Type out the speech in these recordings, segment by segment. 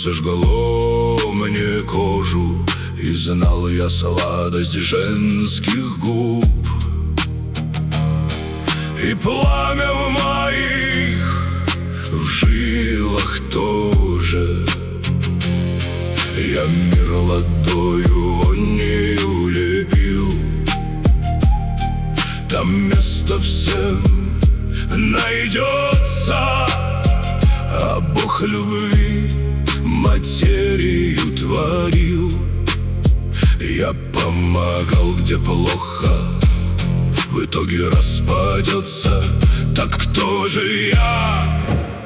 Солнце жгло мне кожу, и знал я сладость женских губ. И пламя в моих в жилах тоже. Я мир ладонью лепил. Там место всем найдется, а Бог любви материю творил. Я помогал, где плохо, в итоге распадется. Так кто же я?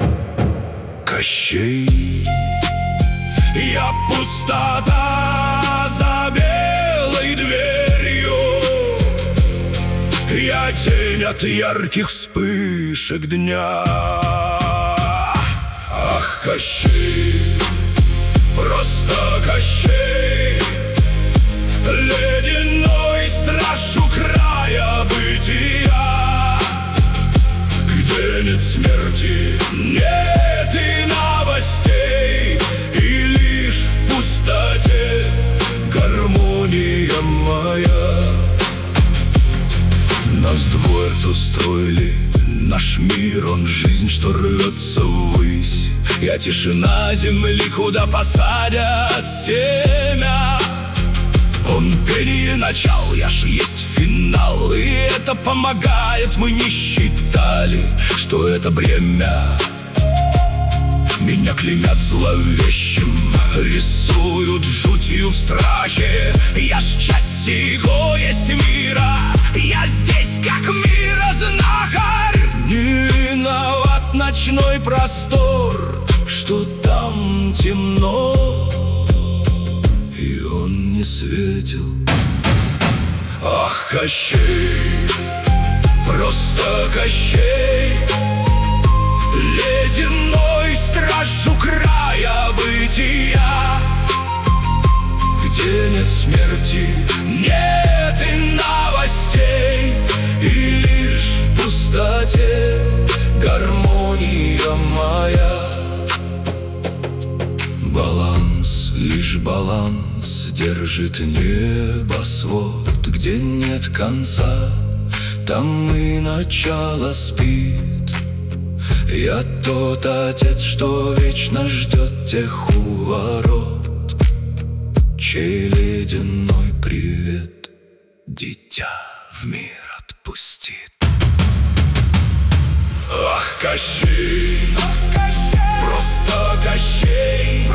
Кощей. Я пустота за белой дверью. Я тень от ярких вспышек дня. Ах, Кощей, просто Кощей, ледяной страж у края бытия, где нет смерти, нет и новостей, и лишь в пустоте гармония моя. Нас двое устроили наш мир, он жизнь, что рвется ввысь. Я тишина земли, куда посадят семя. Он пение начал, я ж есть финал, и это помогает. Мы не считали, что это бремя. Меня клеймят зловещим, рисуют жутью в страхе. Я ж часть сего есть мира, я здесь как мирознахарь. Не виноват ночной простор, что там темно, и он не светил. Ах, Кощей, просто Кощей, ледяной страж у края бытия, где нет смерти, нет и новостей, и лишь в пустоте гармония моя. Баланс, лишь баланс держит небосвод, где нет конца, там и начало спит. Я тот отец, что вечно ждет тех у ворот, чей ледяной привет дитя в мир отпустит. Ах, Кощей, просто Кощей,